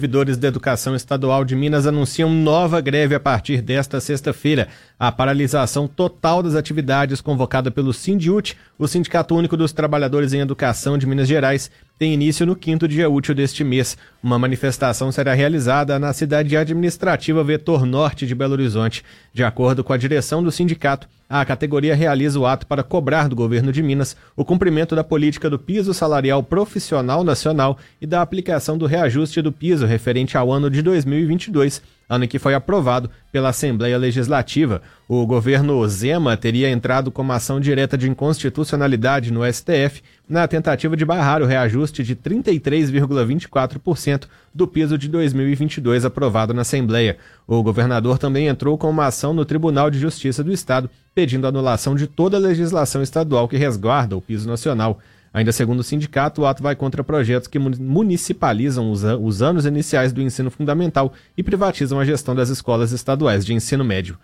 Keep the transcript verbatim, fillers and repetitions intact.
Servidores da Educação Estadual de Minas anunciam nova greve a partir desta sexta-feira. A paralisação total das atividades convocada pelo Sindiúti, o Sindicato Único dos Trabalhadores em Educação de Minas Gerais, tem início no quinto dia útil deste mês. Uma manifestação será realizada na cidade administrativa Vetor Norte de Belo Horizonte. De acordo com a direção do sindicato, a categoria realiza o ato para cobrar do governo de Minas o cumprimento da política do piso salarial profissional nacional e da aplicação do reajuste do piso referente ao ano de dois mil e vinte e dois, ano em que foi aprovado pela Assembleia Legislativa. O governo Zema teria entrado com uma ação direta de inconstitucionalidade no S T F na tentativa de barrar o reajuste de trinta e três vírgula vinte e quatro por cento do piso de dois mil e vinte e dois aprovado na Assembleia. O governador também entrou com uma ação no Tribunal de Justiça do Estado, pedindo a anulação de toda a legislação estadual que resguarda o piso nacional. Ainda segundo o sindicato, o ato vai contra projetos que municipalizam os, os anos iniciais do ensino fundamental e privatizam a gestão das escolas estaduais de ensino médio.